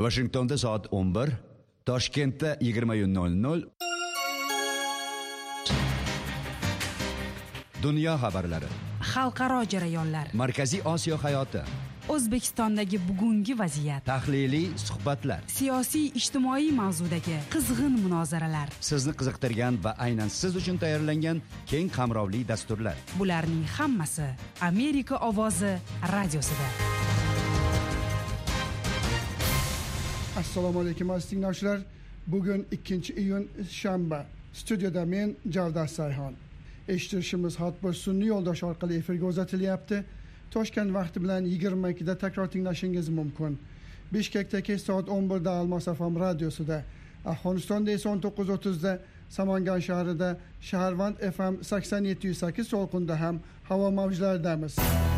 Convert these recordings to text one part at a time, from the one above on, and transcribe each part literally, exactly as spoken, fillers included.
Washingtonda soat o'n bir, Toshkentda yigirma nol nol. Dunyo xabarlari, xalqaro jarayonlar, Markaziy Osiyo hayoti, O'zbekistondagi bugungi vaziyat, tahliliy suhbatlar, siyosiy ijtimoiy mavzudagi qizg'in munozaralar, sizni qiziqtirgan va aynan siz uchun tayyorlangan keng qamrovli dasturlar. Bularning hammasi Amerika ovozi radiosida. Assalomu alaykum aziz tinglovchilar. Bugun ikkinchi iyun shanba. Studiyada men Javdat Sayhon. Eshitishimiz Hotbir sun'iy yo'ldosh orqali efirga uzatilyapti. Toshkent vaqti bilan yigirma ikkida takror tinglashingiz mumkin. Bishkekda kech soat o'n birda Almos F M radiosida, Afg'onistonda esa o'n to'qqiz o'ttizda Samangan shahrida Shaharvand F M sakson yetti nuqta sakkiz to'lqinda ham havo mavjlaridamiz.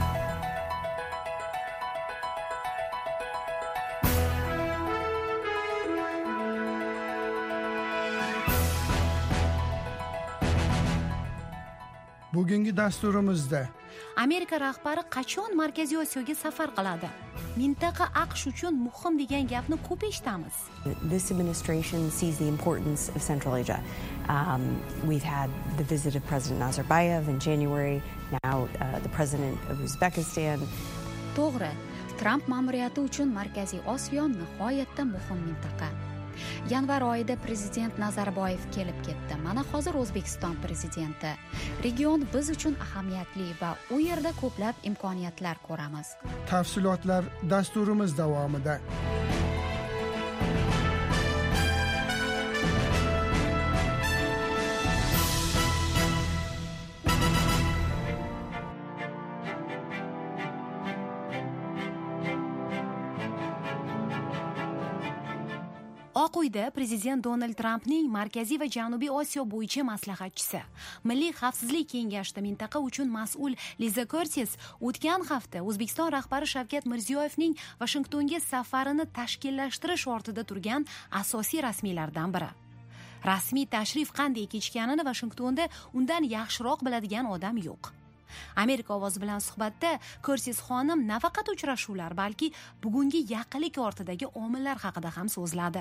Bugungi dasturimizda Amerika rahbari qachon Markaziy Osiyoga safar qiladi? Mintaqa AQSh uchun muhim degan gapni ko'p eshitamiz. This administration sees the importance of Central Asia. Um, we've had the visit of President Nazarbayev in January, now uh, the President of Uzbekistan. To'g'ri, Trump ma'muriyati uchun Markaziy Osiyo nihoyatda muhim mintaqa. Yanvar oyida prezident Nazarboyev kelib ketdi. Mana hozir O'zbekiston prezidenti. Region biz uchun ahamiyatli va u yerda ko'plab imkoniyatlar ko'ramiz. Tafsilotlar dasturimiz davomida. Oq uyda prezident Donald Trampning Markaziy va Janubiy Osiyo bo'yicha maslahatchisi, Milliy xavfsizlik kengashida mintaqa uchun mas'ul Liza Curtis o'tgan hafta O'zbekiston rahbari Shavkat Mirziyoyevning Washingtonga safarini tashkillashtirish ortida turgan asosiy rasmiylardan biri. Rasmiy tashrif qanday kechganini Washingtonda undan yaxshiroq biladigan odam yo'q. Amerika ovozi bilan suhbatda Curtis xonim nafaqat uchrashuvlar, balki bugungi yaqinlik ortidagi omillar haqida ham so'zladi.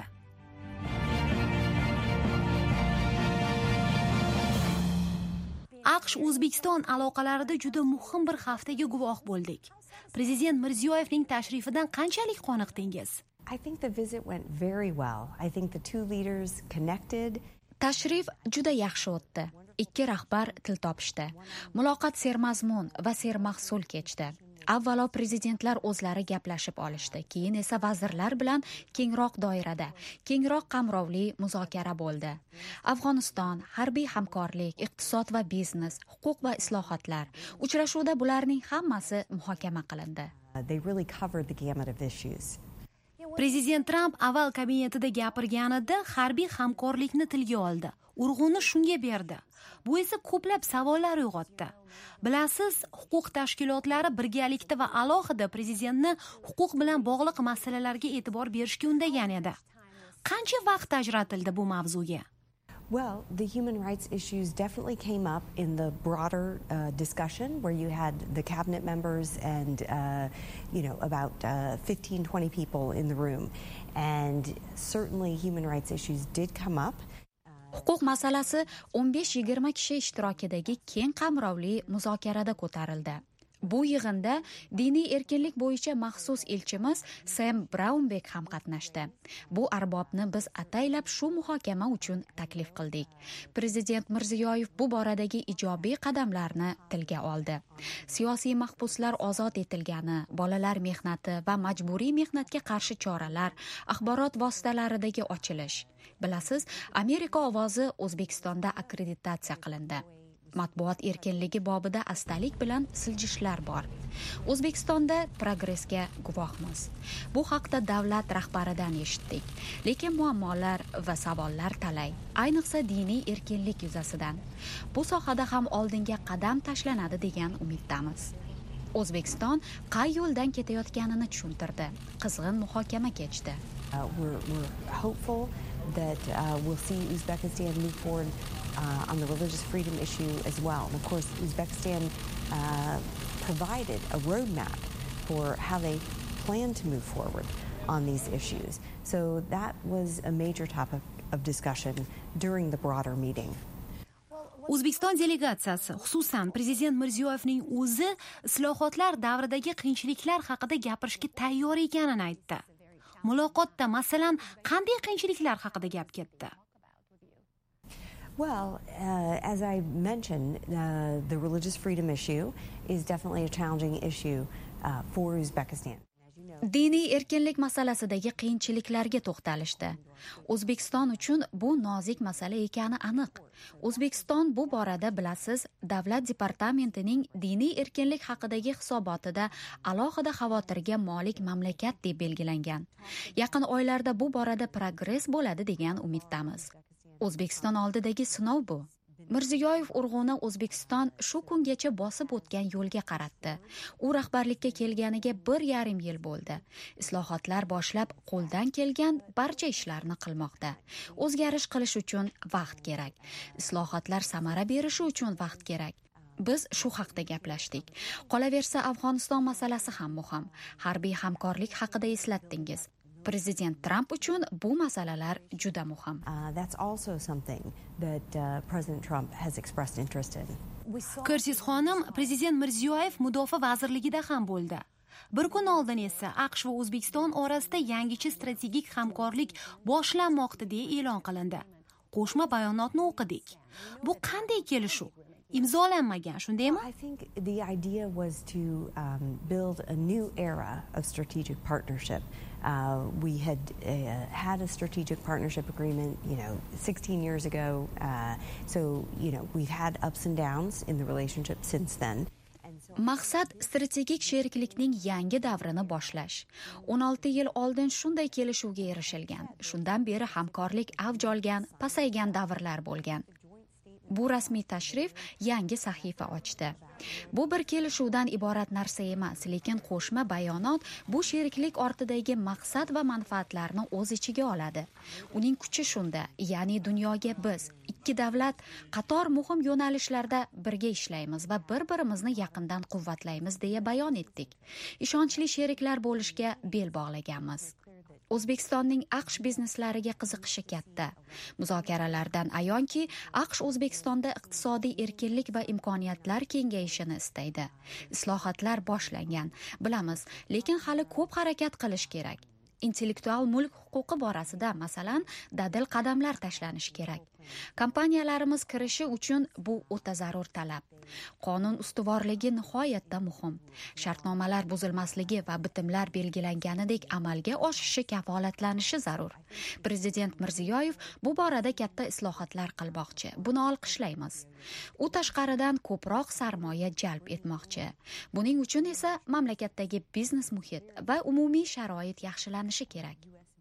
AQSh O'zbekiston aloqalarida juda muhim bir haftaga guvoh bo'ldik. Prezident Mirziyoyevning tashrifidan qanchalik qoniqdingiz? I think the visit went very well. I think the two leaders connected. Tashrif juda yaxshi o'tdi. Ikki rahbar til topishdi. Muloqot sermazmun va sermahsul kechdi. Avvalo prezidentlar o'zlari gaplashib olishdi, keyin esa vazirlar bilan kengroq doirada, kengroq qamrovli muzokara bo'ldi. Afg'oniston, harbiy hamkorlik, iqtisod va biznes, huquq va islohotlar. Uchrashuvda bularning hammasi muhokama qilindi. They really covered the gamut of issues. Prezident Trump avval kabinetida gapirganida harbiy hamkorlikni tilga oldi. Urg'uni shunga berdi. Bu esa ko'plab savollar uyg'otdi. Bilasiz, huquq tashkilotlari birgalikda va alohida prezidentni huquq bilan bog'liq masalalarga e'tibor berishga undagan edi. Qancha vaqt ajratildi bu mavzuga? Well, the human rights issues definitely came up in the broader uh, discussion where you had the cabinet members and, uh, you know, about uh, fifteen to twenty people in the room. And certainly human rights issues did come up. Huquq masalasi o'n besh yigirma kishi ishtirokidagi keng qamrovli muzokarada ko'tarildi. Bu yig'inda diniy erkinlik bo'yicha maxsus elchimiz Sam Brownback ham qatnashdi. Bu arbobni biz ataylab shu muhokama uchun taklif qildik. Prezident Mirziyoyev bu boradagi ijobiy qadamlarni tilga oldi. Siyosiy mahbuslar ozod etilgani, bolalar mehnati va majburiy mehnatga qarshi choralar, axborot vositalaridagi ochilish. Bilasiz, Amerika ovozi O'zbekistonda akkreditatsiya qilindi. Matbuot erkinligi bobida astalik bilan siljishlar bor. O'zbekistonda progressga guvohmiz. Bu haqda davlat rahbaridan eshitdik. Lekin muammolar va savollar talay, ayniqsa diniy erkinlik yuzasidan. Bu sohada ham oldinga qadam tashlanadi degan umiddamiz. O'zbekiston qay yo'ldan ketayotganini tushuntirdi. Qizg'in muhokama kechdi. Uh, we're, we're hopeful that uh, we'll see Uzbekistan move forward uh, on the religious freedom issue as well. And of course, Uzbekistan uh, provided a roadmap for how they plan to move forward. on these issues. So that was a major topic of discussion during the broader meeting. O'zbekiston delegatsiyasi, xususan Prezident Mirziyoyevning o'zi islohotlar davridagi qiyinchiliklar haqida gapirishga tayyor ekanini aytdi. Muloqotda masalan qanday qiyinchiliklar haqida gap ketdi? Well, uh, as I mentioned, uh, the religious freedom issue is definitely a challenging issue uh, for Uzbekistan. Diniy erkinlik masalasidagi qiyinchiliklarga to'xtalishdi. O'zbekiston uchun bu nozik masala ekani aniq. O'zbekiston bu borada bilasiz, Davlat departamentining diniy erkinlik haqidagi hisobotida alohida xavotirga molik mamlakat deb belgilangan. Yaqin oylarda bu borada progress bo'ladi degan umiddamiz. O'zbekiston oldidagi sinov bu. Mirziyoyev urg'uni O'zbekiston shu kungacha bosib o'tgan yo'lga qaratdi. U rahbarlikka kelganiga bir yarim yil bo'ldi. Islohotlar boshlab qo'ldan kelgan barcha ishlarni qilmoqda. O'zgarish qilish uchun vaqt kerak. Islohotlar samara berishi uchun vaqt kerak. Biz shu haqda gaplashdik. Qolaversa, Afg'oniston masalasi ham muhim. Harbiy hamkorlik haqida eslatdingiz. Prezident Trump uchun bu masalalar juda muhim. Uh, that's also something that uh, President Trump has expressed interest in. Kirsiz xonim, Prezident Mirziyoyev Mudofaa vazirligida ham bo'ldi. Bir kun oldin esa AQSh va O'zbekiston orasida yangicha strategik hamkorlik boshlanmoqda deya e'lon qilindi. Qo'shma bayonotni o'qidik. Bu qanday kelishuv? Imzolanmagan, shundaymi? I think the idea was to um, build a new era of strategic partnership. Uh, we had uh, had a strategic partnership agreement, you know, sixteen years ago. Uh, so, you know, we've had ups and downs in the relationship since then. Maqsad strategik sheriklikning yangi davrini boshlash. o'n olti yil oldin shunday kelishuvga erishilgan. Shundan beri hamkorlik avj olgan, pasaygan davrlar bo'lgan. Bu rasmiy tashrif yangi sahifa ochdi. Bu bir kelishuvdan iborat narsa emas, lekin qo'shma bayonot bu sheriklik ortidagi maqsad va manfaatlarni o'z ichiga oladi. Uning kuchi shunda, ya'ni dunyoga biz ikki davlat qator muhim yo'nalishlarda birga ishlaymiz va bir-birimizni yaqindan quvvatlaymiz deya bayon etdik. Ishonchli sheriklar bo'lishga bel bog'laganmiz. O'zbekistonning AQSh bizneslariga qiziqishi katta. Muzokaralardan ayonki, AQSh O'zbekistonda iqtisodiy erkinlik va imkoniyatlar kengayishini istaydi. Islohotlar boshlangan, bilamiz, lekin hali ko'p harakat qilish kerak. Intellektual mulk huquqi borasida, masalan, dadil qadamlar tashlanishi kerak. Kompaniyalarimiz kirishi uchun bu o'ta zarur talab. Qonun ustuvorligi nihoyatda muhim. Shartnomalar buzilmasligi va bitimlar belgilanganidek amalga oshishi kafolatlanishi zarur. Prezident Mirziyoyev bu borada katta islohotlar qilmoqchi. Buni olqishlaymiz. U tashqaridan ko'proq sarmoya jalb etmoqchi. Buning uchun esa mamlakatdagi biznes muhit va umumiy sharoit yaxshilanishi kerak.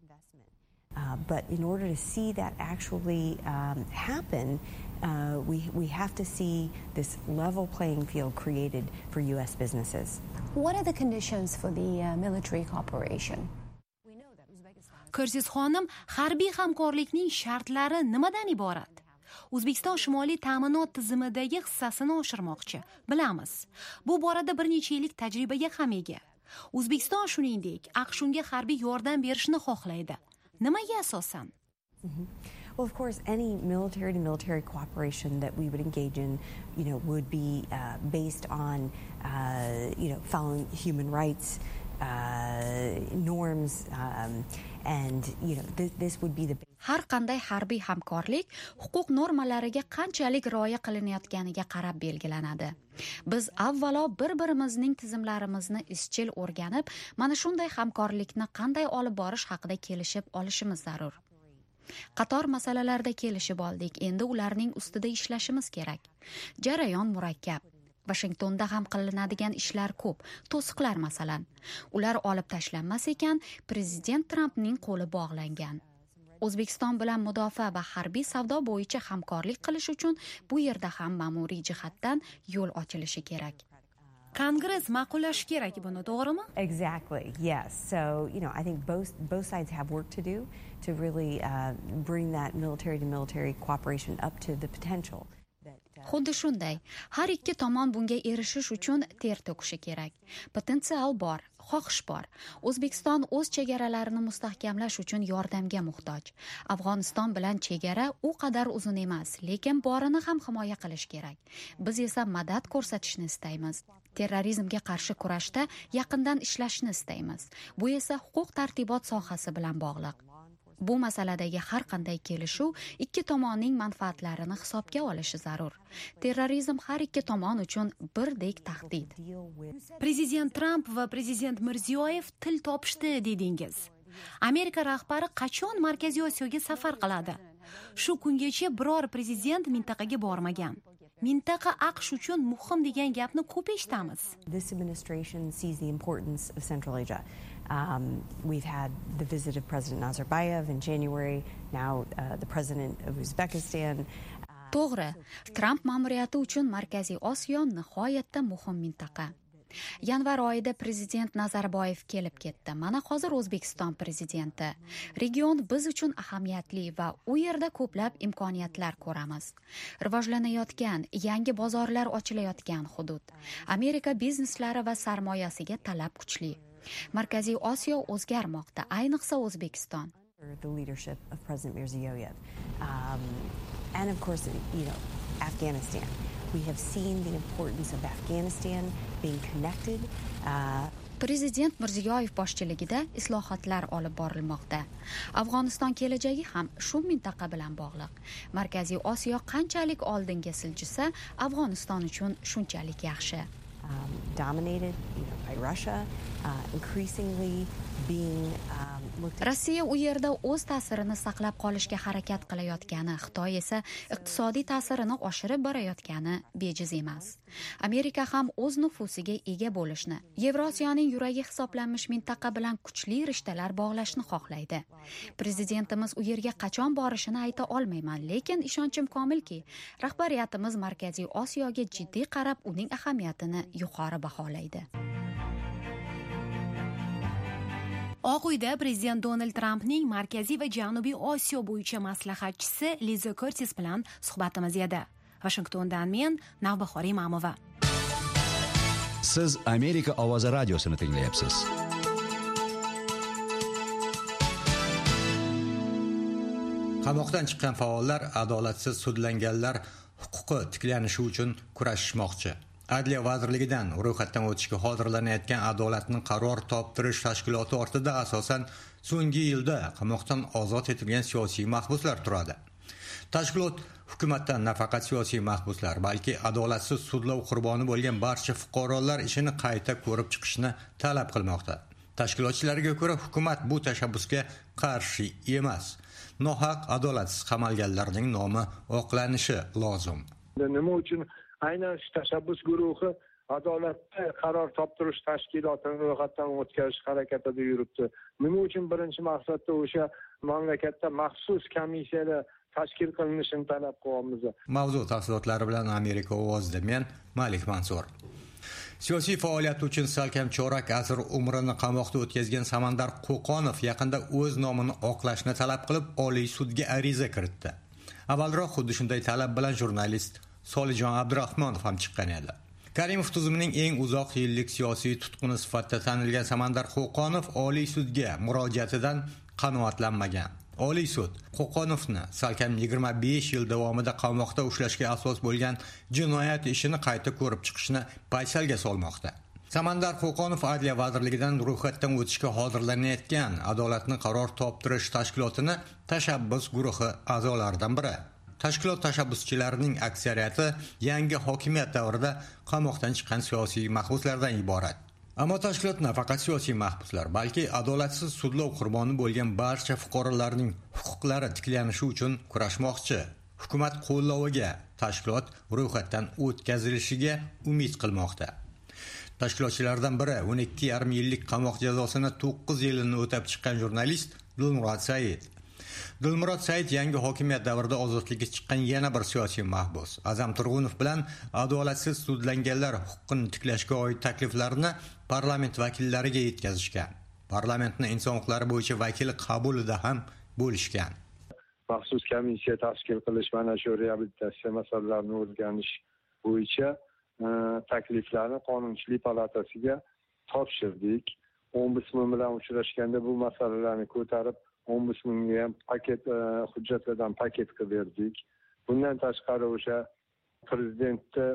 Uh, but in order to see that actually um, happen, uh, we, we have to see this level playing field created for U S businesses. What are the conditions for the uh, military cooperation? Kirsiz xonim, harbiy hamkorlikning shartlari nimadan iborat? O'zbekiston Shimoliy ta'minot tizimidagi hissasini oshirmoqchi. Bilamiz. Bu borada bir necha yillik tajribaga ham ega. O'zbekiston shuningdek, AQSh unga harbiy yordam berishni xohlaydi. Nimaga asosan? Mm-hmm. Well, of course, any military-to-military cooperation that we would engage in, you know, would be uh, based on, uh, you know, following human rights uh, norms, um, and you know, th this would be the. Har qanday harbiy hamkorlik huquq normalariga qanchalik rioya qilinayotganiga qarab belgilanadi. Biz avvalo bir-birimizning tizimlarimizni izchil o'rganib, mana shunday hamkorlikni qanday olib borish haqida kelishib olishimiz zarur. Qator masalalarda kelishib oldik, endi ularning ustida ishlashimiz kerak. Jarayon murakkab. Washingtonda ham qilinadigan ishlar ko'p, to'siqlar masalan. Ular olib tashlanmas ekan, Prezident Trumpning qo'li bog'langan. O'zbekiston bilan mudofaa va harbiy savdo bo'yicha hamkorlik qilish uchun bu yerda ham ma'muriy jihatdan yo'l ochilishi kerak. Kongress ma'qullashi kerak buni, to'g'rimi? Exactly. Yes. So, you know, I think both both sides have work to do to really uh, bring that military to military cooperation up to the potential. Xuddi shunday, har ikki tomon bunga erishish uchun ter to'kishi kerak. Potensial bor, xohish bor. O'zbekiston o'z chegaralarini mustahkamlash uchun yordamga muhtoj. Afg'oniston bilan chegara u qadar uzun emas, lekin borini ham himoya qilish kerak. Biz esa madad ko'rsatishni istaymiz. Terrorizmga qarshi kurashda yaqindan ishlashni istaymiz. Bu esa huquq tartibot sohasi bilan bog'liq. Bu masaladagi har qanday kelishuv ikki tomonning manfaatlarini hisobga olishi zarur. Terrorizm har ikki tomon uchun birdek tahdid. Prezident Trump va prezident Mirziyoyev til topishdi dedingiz. Amerika rahbari qachon Markaziy Osiyoga safar qiladi? Shu kungacha biror prezident mintaqaga bormagan. Mintaqa AQSh uchun muhim degan gapni ko'p eshitamiz. This administration sees the importance of Central Asia. Um, we've had the visit of President Nazarbayev in January, now uh, the president of Uzbekistan. To'g'ri, Trump ma'muriyati uchun Markaziy Osiyo nihoyatda muhim mintaqa. Yanvar oyida prezident Nazarboyev kelib ketdi. Mana hozir O'zbekiston prezidenti. Region biz uchun ahamiyatli va u yerda ko'plab imkoniyatlar ko'ramiz. Rivojlanayotgan, yangi bozorlar ochilayotgan hudud. Amerika bizneslari va sarmoyasiga talab kuchli. Markaziy Osiyo o'zgarmoqda, ayniqsa O'zbekiston. The leadership of President Mirziyoyev, um, and of course, you know, Afghanistan. We have seen the importance of Afghanistan being connected. Uh, Prezident Mirziyoyev boshchiligida islohotlar olib borilmoqda. Afg'oniston kelajagi ham shu mintaqa bilan bog'liq. Markaziy Osiyo qanchalik oldinga siljisa, Afg'oniston uchun shunchalik yaxshi. Um, dominated, you know, by Russia, uh, increasingly being um, looked at. Rossiya u yerda o'z ta'sirini saqlab qolishga harakat qilayotgani, Xitoy esa iqtisodiy ta'sirini oshirib borayotgani bejiz emas. Amerika ham o'z nufusiga ega bo'lishni, Yevrosiyoning yuragi hisoblanmish mintaqa bilan kuchli rishtalar bog'lashni xohlaydi. Prezidentimiz u yerga qachon borishini ayta olmayman, lekin ishonchim komilki, rahbariyatimiz Markaziy Osiyoga jiddiy qarab, uning ahamiyatini yuqori baholaydi. Oq uyda prezident Donald Trampning Markaziy va Janubiy Osiyo bo'yicha maslahatchisi Liza Curtis bilan suhbatimiz edi. Washingtondan men Navbahor Imamova. Siz Amerika ovozi radiosini tinglayapsiz. Qamoqdan chiqqan faollar adolatsiz sudlanganlar huquqi tiklanishi uchun kurashishmoqchi. Adliya vazirligidan ro'yxatdan o'tishga hozirlanayotgan adolatni qaror toptirish tashkiloti ortida asosan so'nggi yilda qamoqdan ozod etilgan siyosiy mahbuslar turadi. Tashkilot hukumatdan nafaqat siyosiy mahbuslar, balki adolatsiz sudlov qurboni bo'lgan barcha fuqarolar ishini qayta ko'rib chiqishni talab qilmoqda. Tashkilotchilarga ko'ra, hukumat bu tashabbusga qarshi emas. Nohaq adolatsiz qamalganlarning nomi oqlanishi lozim. Nima uchun aynan shu tashabbus guruhi adolatda qaror toptirish tashkilotini ro'yxatdan o'tkazish harakatida yuribdi? Nima uchun birinchi maqsadda o'sha mamlakatda maxsus komissiyalar tashkil qilinishini talab qilyapmiz? Mavzu tafsilotlari bilan Amerika ovozida men Malik Mansur. Siyosiy faoliyat uchun salkam chorak asr umrini qamoqda o'tkazgan Samandar Qo'qonov yaqinda o'z nomini oqlashni talab qilib Oliy sudga ariza kiritdi. Avvalroq xuddi shunday talab bilan jurnalist Solijon Abdurahmonov ham chiqqan edi. Karimov tuzumining eng uzoq yillik siyosiy tutquni sifatida tanilgan Samandar Qo'qonov Oliy sudga murojaatidan qanoatlanmagan. Oliy sud Qo'qonovni salkam yigirma besh yil davomida qamoqda ushlashga asos bo'lgan jinoyat ishini qayta ko'rib chiqishni paysalga solmoqda. Samandar Qo'qonov Adliya vazirligidan ro'yxatdan o'tishga hozirlanayotgan adolatni qaror toptirish tashkilotini tashabbus guruhi a'zolaridan biri. Tashkilot tashabbuschilarining aksariyati yangi hokimiyat davrida qamoqdan chiqqan siyosiy mahbuslardan iborat. Ammo tashkilot nafaqat siyosiy mahbuslar, balki adolatsiz sudlov qurboni bo'lgan barcha fuqarolarning huquqlari tiklanishi uchun kurashmoqchi. Hukumat qo'lloviga tashkilot ro'yxatdan o'tkazilishiga umid qilmoqda. Tashkilotchilardan biri o'n ikki yarim yillik qamoq jazosini to'qqiz yilini o'tab chiqqan jurnalist Dilmurod Said. Dilmurod Said yangi hokimiyat davrida ozodlikka chiqqan yana bir siyosiy mahbus. Azam Turg'unov bilan adolatsiz sudlanganlar huquqini tiklashga oid takliflarni parlament vakillariga yetkazishgan. Parlamentning inson huquqlari bo'yicha vakili qabulida ham bo'lishgan. maxsus komissiya tashkil qilish, mana shu reabilitatsiya masalalarini o'rganish bo'yicha takliflarni Qonunchilik palatasiga topshirdik. Ombudsman bilan uchrashganda bu masalalarni ko'tarib, ombudsmanga ham paket hujjatlardan paket qilib berdik. Bundan tashqari o'sha prezidentni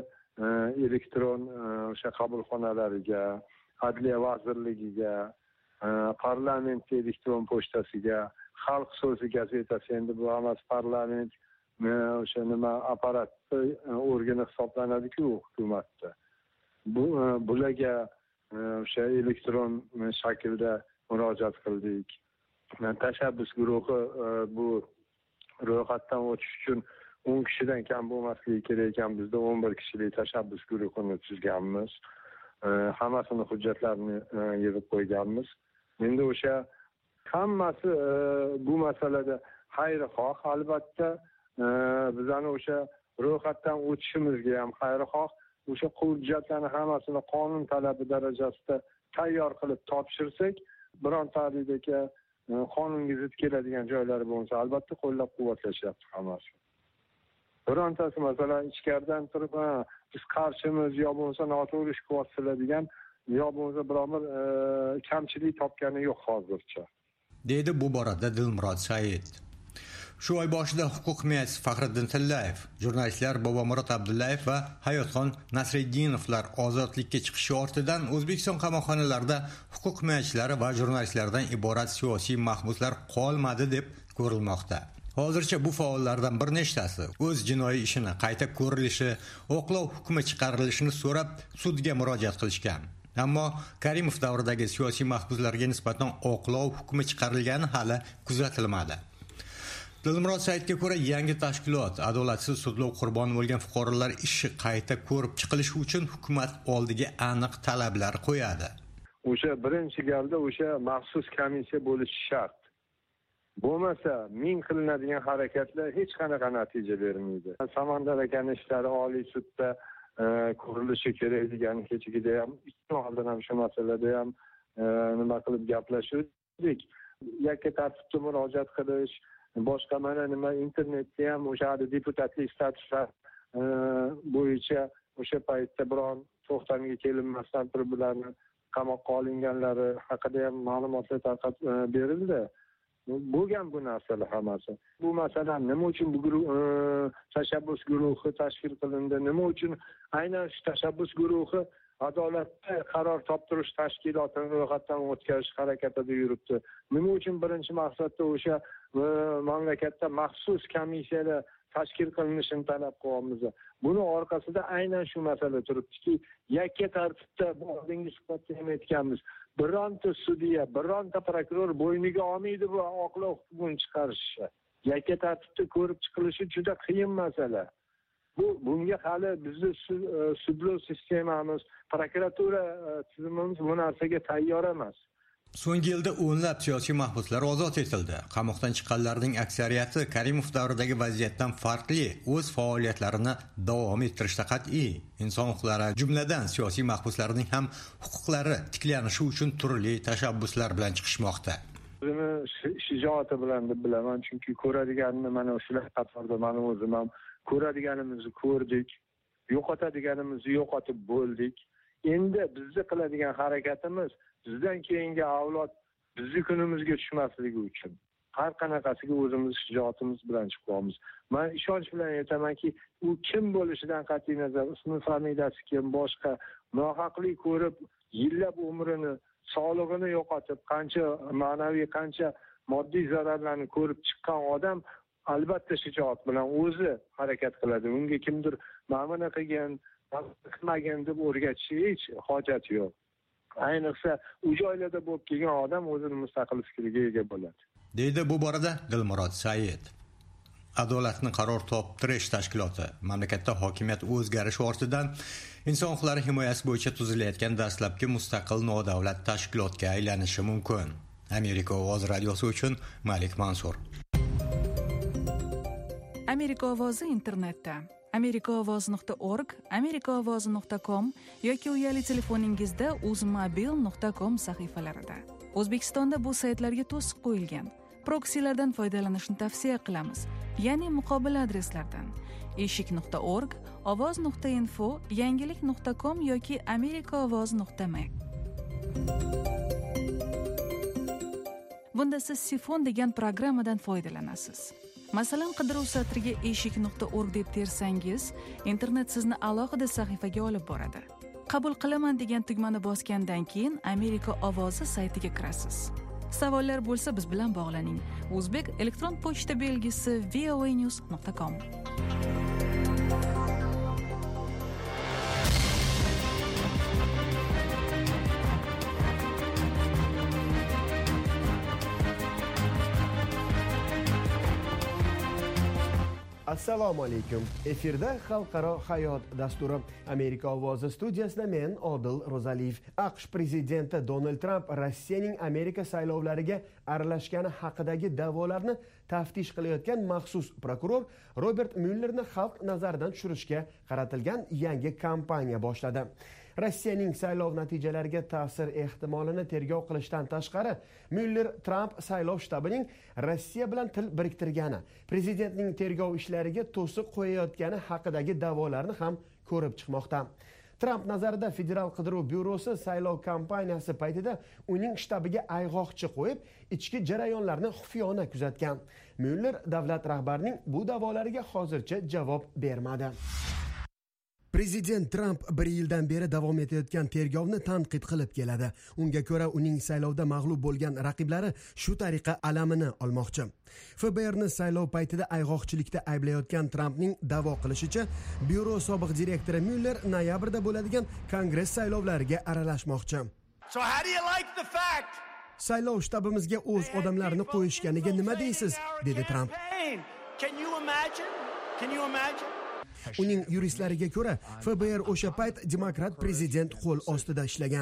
elektron o'sha qabulxonalariga, Adliya vazirligiga, parlament elektron pochtasiga, Xalq so'zi gazetasi, endi bu hammasi parlament o'sha nima apparat organi hisoblanadi-ku hukumatda. Bu bularga o'sha elektron shaklda murojaat qildik. Tashabbus guruhi bu ro'yxatdan o'tish uchun o'n kishidan kam bo'lmasligi kerak ekan. Bizda o'n bir kishilik tashabbus guruhini tuzganmiz. Hammasini hujjatlarini yig'ib qo'yganmiz. Endi o'sha hammasi bu masalada xayrixoh, albatta bizani o'sha ro'yxatdan o'tishimizga ham xayrixoh. O'sha hujjatlarni hammasini qonun talabi darajasida tayyor qilib topshirsak, birontalikda qonunga zid keladigan joylari bo'lsa, albatta qo'llab-quvvatlashyapti hammasi. Birontasi masalan ichkaridan turib, biz qarshimiz yo bo'lsa noto'g'ri ish qilyapsizlar degan, yo bo'lsa biror bir kamchilik topgani yo'q hozircha. Deydi bu borada Dilmurod Said. Shu oy boshida huquq himoyachisi Faxriddin Tillayev, jurnalistlar Bobomurod Abdullayev va Hayotxon Nasriddinovlar ozodlikka chiqishi ortidan O'zbekiston qamoqxonalarida huquq himoyachilari va jurnalistlardan iborat siyosiy mahbuslar qolmadi deb ko'rilmoqda. Hozircha bu faollardan bir nechtasi o'z jinoiy ishini qayta ko'rilishi, oqlov hukmi chiqarilishini so'rab sudga murojaat qilishgan. Ammo Karimov davridagi siyosiy mahbuslarga nisbatan oqlov hukmi chiqarilgani hali kuzatilmadi. Dilmurod Saidga ko'ra, yangi tashkilot adolatsiz sudlov qurboni bo'lgan fuqarolar ishi qayta ko'rib chiqilishi uchun hukumat oldiga aniq talablar qo'yadi. O'sha birinchi galda o'sha maxsus komissiya bo'lishi shart. Bo'lmasa, ming qilinadigan harakatlar hech qanaqa natija bermaydi. Samandar akaning ishlari Oliy sudda ko'rilishi kerak degan kechagida ham, ikki oldin ham shu masalada ham nima qilib gaplashdik. Yakka tartibda murojaat qilish, boshqa mana nima internetda ham o'sha deputatlik statuslar bo'yicha o'sha paytda biron to'xtamga kelinmasdan turib bularni qamoqqa olinganlari haqida ham ma'lumotlar tarqatib berildi. Bo'lgan bu narsalar hammasi. Bu masala nima uchun bu guruh tashabbus guruhi tashkil qilindi? Nima uchun aynan shu tashabbus guruhi adolatda qaror toptirish tashkilotini ro'yxatdan o'tkazish harakatida yuribdi? Nima uchun birinchi maqsadda o'sha mamlakatda maxsus komissiyalar tashkil qilinishini talab qilyapmiz? Buni orqasida aynan shu masala turibdiki, yakka tartibda bu oldingi suhbatda ham aytganmiz. Bironta sudya, bironta prokuror bo'yniga olmaydi bu oqlov hukmini chiqarishni. Yakka tartibda ko'rib chiqilishi juda qiyin masala. Bu bunga hali bizning sudlov sistemamiz, prokuratura tizimimiz bu narsaga tayyor emas. So'nggi yilda o'nlab siyosiy mahbuslar ozod etildi. Qamoqdan chiqqanlarning aksariyati Karimov davridagi vaziyatdan farqli o'z faoliyatlarini davom ettirishda qat'iy. Inson huquqlari, jumladan siyosiy mahbuslarning ham huquqlari tiklanishi uchun turli tashabbuslar bilan chiqishmoqda. O'zini shijoati bilan deb bilaman, chunki ko'radiganini mana shular qatorida men o'zim ham ko'radiganimizni ko'rdik, yo'qotadiganimizni yo'qotib bo'ldik. Endi bizni qiladigan harakatimiz bizdan keyingi avlod bizni kunimizga tushmasligi uchun har qanaqasiga o'zimiz shijoatimiz bilan chiqamiz. Men ishonch bilan aytamanki, u kim bo'lishidan qat'iy nazar, ismi familiyasi kim, boshqa nohaqlik ko'rib, yillab umrini, sog'lig'ini yo'qotib, qancha ma'naviy, qancha moddiy zararlarni ko'rib chiqqan odam albatta shijoat bilan o'zi harakat qiladi. Unga kimdir ma'muna qilgan, qilmagan deb o'rgatish hech hojat yo'q. Ayniqsa u joylarda bo'lib kelgan odam o'zini mustaqil fikriga ega bo'ladi. Deydi bu borada Dilmurod Said. Adolatni qaror toptirish tashkiloti mamlakatda hokimiyat o'zgarishi ortidan inson huquqlari himoyasi bo'yicha tuzilayotgan dastlabki mustaqil nodavlat tashkilotga aylanishi mumkin. Amerika ovozi radiosi uchun Malik Mansur. Amerika ovozi internetda amerikaovoz nuqta org, amerikaovoz nuqta com yoki uyali telefoningizda uzmobil nuqta com sahifalarida. O'zbekistonda bu saytlarga to'siq qo'yilgan. proksilardan foydalanishni tavsiya qilamiz, ya'ni muqobil adreslardan eshik nuqta org, ovoz nuqta info, yangilik nuqta com yoki amerikaovoz nuqta m. Bunda siz Sifon degan programmadan foydalanasiz. Masalan, qidiruv satriga eshik nuqta org deb tersangiz, internet sizni alohida sahifaga olib boradi. Qabul qilaman degan tugmani bosgandan keyin Amerika ovozi saytiga kirasiz. Savollar bo'lsa biz bilan bog'laning. O'zbek elektron pochta belgisi voanews nuqta com. Assalomu alaykum. Efirda Xalqaro hayot dasturi. Amerika ovozi studiyasida men Odil Ro'zaliyev. AQSh prezidenti Donald Tramp Rossiyaning Amerika saylovlariga aralashgani haqidagi da'volarni taftish qilayotgan maxsus prokuror Robert Myullerni xalq nazaridan tushirishga qaratilgan yangi kampaniya boshladi. Rossiyaning saylov natijalariga ta'sir ehtimolini tergov qilishdan tashqari, Myuller Tramp saylov shtabining Rossiya bilan til biriktirgani, prezidentning tergov ishlariga to'siq qo'yayotgani haqidagi da'volarni ham ko'rib chiqmoqda. Tramp nazarida Federal qidiruv byurosi saylov kampaniyasi paytida uning shtabiga ayg'oqchi qo'yib, ichki jarayonlarni xufiyona kuzatgan. Myuller davlat rahbarining bu da'volariga hozircha javob bermadi. Prezident Tramp bir yildan beri davom etayotgan tergovni tanqid qilib keladi. Unga ko'ra, uning saylovda mag'lub bo'lgan raqiblari shu tariqa alamini olmoqchi. F B R'ni saylov paytida ayg'oqchilikda ayblayotgan Trampning da'vo qilishicha, byuro sobiq direktori Myuller noyabrda bo'ladigan Kongress saylovlariga aralashmoqchi. So how do you like the fact? Saylov shtabimizga o'z odamlarini qo'yishganiga nima deysiz? Dedi Tramp. Can you imagine? Can you imagine? Uning yuristlariga ko'ra, F B R o'sha payt demokrat prezident qo'l ostida ishlagan.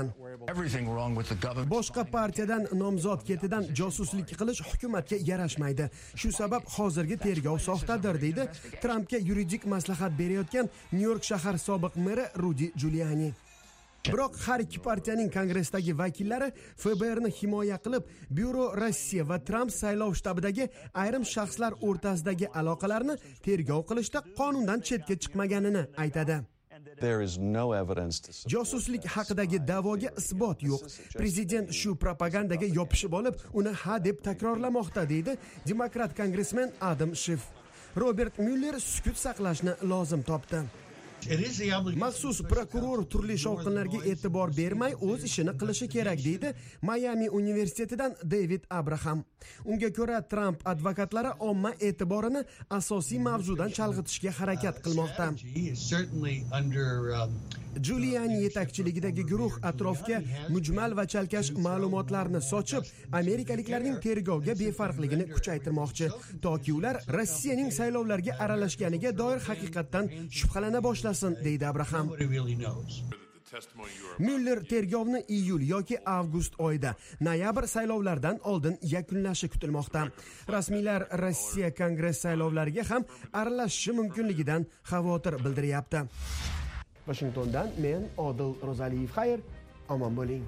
Boshqa partiyadan nomzod ketidan josuslik qilish hukumatga yarashmaydi. Shu sabab hozirgi tergov soxtadir, deydi Trampga yuridik maslahat berayotgan Nyu-York shahar sobiq meri Rudy Giuliani. Biroq har ikki partiyaning kongressdagi vakillari F B R'ni himoya qilib, byuro Rossiya va Tramp saylov shtabidagi ayrim shaxslar o'rtasidagi aloqalarni tergov qilishda qonundan chetga chiqmaganini aytadi. Josuslik haqidagi da'voga isbot yo'q. Prezident shu propagandaga yopishib olib, uni ha deb takrorlamoqda, deydi demokrat kongressmen Adam Schiff. Robert Myuller sukut saqlashni lozim topdi. Maxsus prokuror turli shovqinlarga e'tibor bermay o'z ishini qilishi kerak, deydi Miami universitetidan David Abraham. Unga ko'ra, Tramp advokatlari omma e'tiborini asosiy mavzudan chalg'itishga harakat qilmoqda. Giuliani yetakchiligidagi guruh atrofga mujmal va chalkash ma'lumotlarni sochib, amerikaliklarning tergovga befarqligini kuchaytirmoqchi, toki ular Rossiyaning saylovlarga aralashganiga doir haqiqatdan shubhalana boshlasin, deydi Abraham. Myuller tergovni iyul yoki avgust oyida, noyabr saylovlaridan oldin yakunlashi kutilmoqda. Rasmiylar Rossiya Kongress saylovlariga ham aralashishi mumkinligidan xavotir bildiryapti. Washingtondan men Odil Ro'zaliyev. Xayr, omon bo'ling.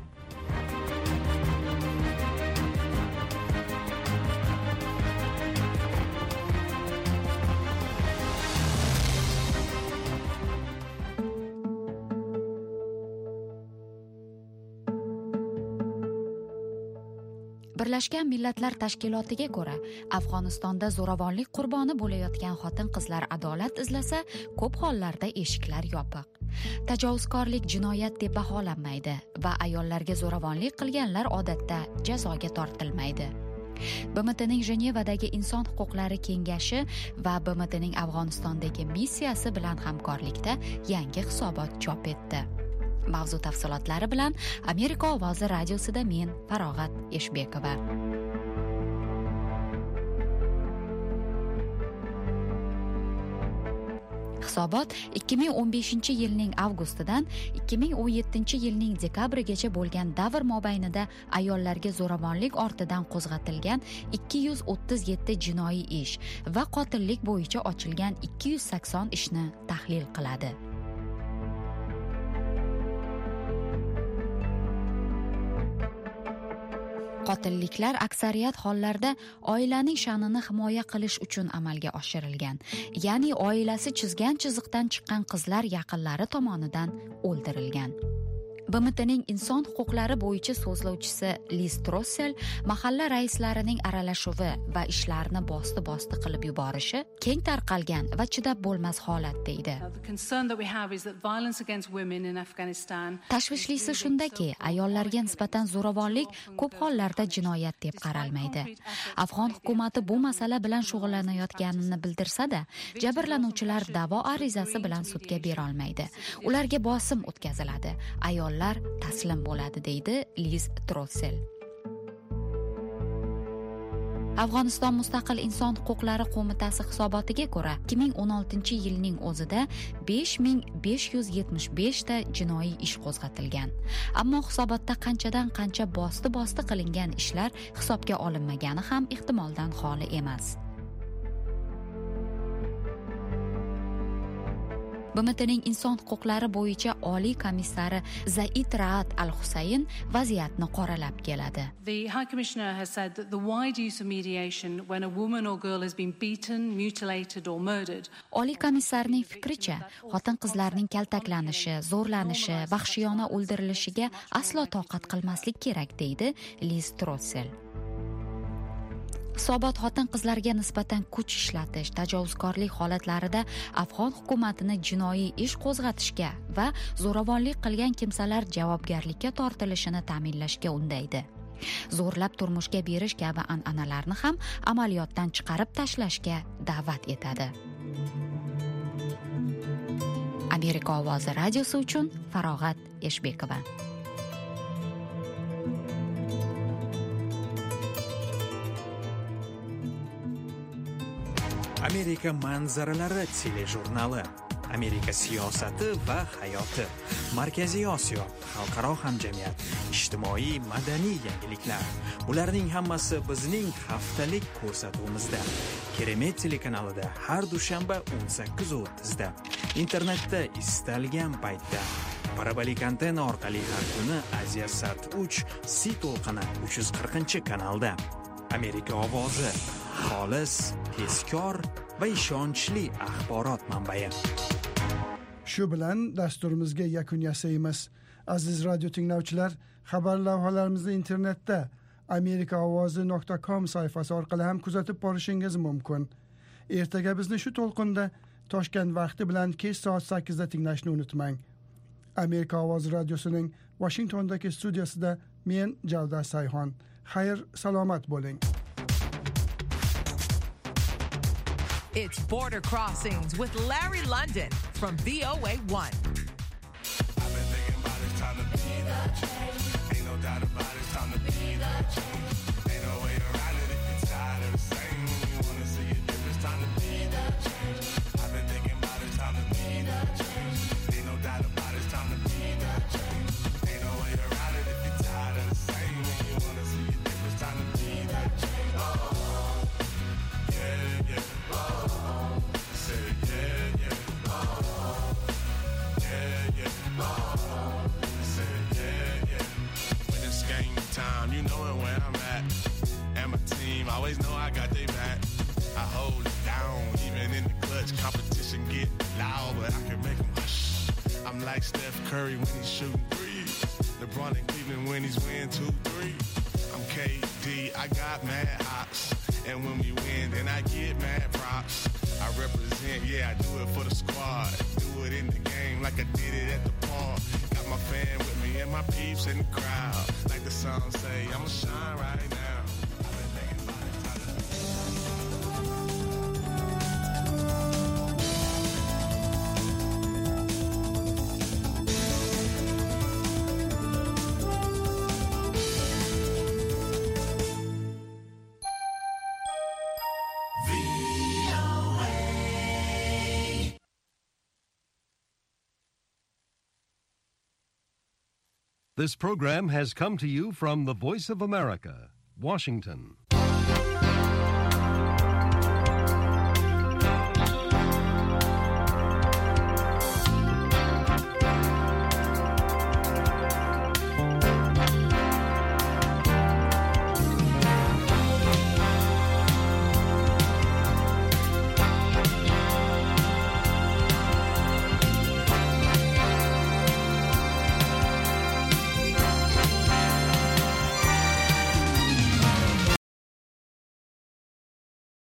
Birlashgan Millatlar Tashkilotiga ko'ra, Afg'onistonda zo'ravonlik qurboni bo'layotgan xotin-qizlar adolat izlasa, ko'p hollarda eshiklar yopiq. Tajovuzkorlik jinoyat deb baholanmaydi va ayollarga zo'ravonlik qilganlar odatda jazoga tortilmaydi. B M T'ning Jenevadagi Inson huquqlari kengashi va B M T'ning Afg'onistondagi missiyasi bilan hamkorlikda yangi hisobot chop etdi. Mavzu tafsilotlari bilan Amerika ovozi radiosida men Farog'at Eshbekova. Hisobot ikki ming o'n beshinchi yilning avgustidan ikki ming o'n yettinchi yilning dekabrigacha bo'lgan davr mobaynida ayollarga zo'ravonlik ortidan qo'zg'atilgan ikki yuz o'ttiz yetti jinoiy ish va qotillik bo'yicha ochilgan ikki yuz sakson ishni tahlil qiladi. Qotilliklar aksariyat hollarda oilaning sha'nini himoya qilish uchun amalga oshirilgan, ya'ni oilasi chizgan chiziqdan chiqqan qizlar yaqinlari tomonidan o'ldirilgan. B M Tning inson huquqlari bo'yicha so'zlovchisi Liz Trossel mahalla raislarining aralashuvi va ishlarni bosti-bosti qilib yuborishi keng tarqalgan va chidab bo'lmas holat deydi. Tashvishlisi shundaki, ayollarga nisbatan zo'ravonlik ko'p hollarda jinoyat deb qaralmaydi. Afg'on hukumati bu masala bilan shug'ullanayotganini bildirsa-da, jabrlanuvchilar da'vo arizasi bilan sudga bera olmaydi. Ularga bosim o'tkaziladi. Ayol taslim bo'ladi, deydi Liz Trossel. Afg'oniston Mustaqil inson huquqlari qo'mitasi hisobotiga ko'ra, ikki ming o'n oltinchi yilning o'zida besh ming besh yuz yetmish besh ta jinoiy ish qo'zg'atilgan. Ammo hisobotda qanchadan qancha bosti-bosti qilingan ishlar hisobga olinmagani ham ehtimoldan xoli emas. B M Tning inson huquqlari bo'yicha oliy komissari Zaid Raad Al-Husayn vaziyatni qoralab keladi. The High Commissioner has said that the wide use of mediation when a woman or girl has been beaten, mutilated or murdered. Oliy komissarning fikricha, xotin-qizlarning kaltaklanishi, zo'rlanishi, vahshiyona o'ldirilishiga aslo toqat qilmaslik kerak, deydi Liz Trossel. Hisobot xotin-qizlarga nisbatan kuch ishlatish, tajovuzkorlik holatlarida Afg'on hukumatini jinoiy ish qo'zg'atishga va zo'ravonlik qilgan kimsalar javobgarlikka tortilishini ta'minlashga undaydi. Zo'rlab turmushga berish kabi an'analarni ham amaliyotdan chiqarib tashlashga da'vat etadi. Amerika ovozi radiosi uchun Farog'at Eshbekova. Amerika manzaralari telejurnali, Amerika siyosati va hayoti, Markaziy Osiyo, xalqaro hamjamiyat, ijtimoiy madaniy yangiliklar. Bularning hammasi bizning haftalik ko'rsatuvimizda. Keremet telekanalida har dushanba o'n sakkiz o'ttiz da, internetda istalgan paytda, parabolik antenna orqali har kuni Aziyasat uch Si to'lqini uch yuz qirqinchi kanalda. Amerika ovozi, xolis, tezkor va ishonchli axborot manbai. Shu bilan dasturimizga yakun yasaymiz. Aziz radio tinglovchilar, xabar lavhalarimizni internetda amerika ovozi nuqta com sayfasi orqali ham kuzatib borishingiz mumkin. Ertaga bizni shu to'lqinda Toshkent vaqti bilan kech soat sakkizda tinglashni unutmang. Amerika ovozi radiosining Washingtondagi studiyasida men Javdar Sayhon. Xayr, salomat bo'ling. It's Border Crossings with Larry London from V O A one. I've been thinking about it's time to be the change. Ain't no doubt about it's time to be the change. Ain't no way around it if you're tired of the same. When you wanna see a difference, time to be the change. I've been thinking about it's time to be the change. Ain't no doubt about it's time to be the change. Ain't no way around it if you're tired of the same. When you wanna see a difference, time to be the change. Oh, yeah, yeah. Time, you know where I'm at, and my team always know I got their back. I hold it down, even in the clutch. Competition get loud, but I can make them hush. I'm like Steph Curry when he's shooting threes, LeBron in Cleveland when he's winning two, three. I'm K D, I got mad hops, and when we win, then I get mad props. I represent, yeah, I do it for the squad. Do it in the game like I did it at the park. Got my fan with me and my peeps in the crowd. Like the song say, I'ma shine right now. I've been thinking about it, time to This program has come to you from the Voice of America, Washington.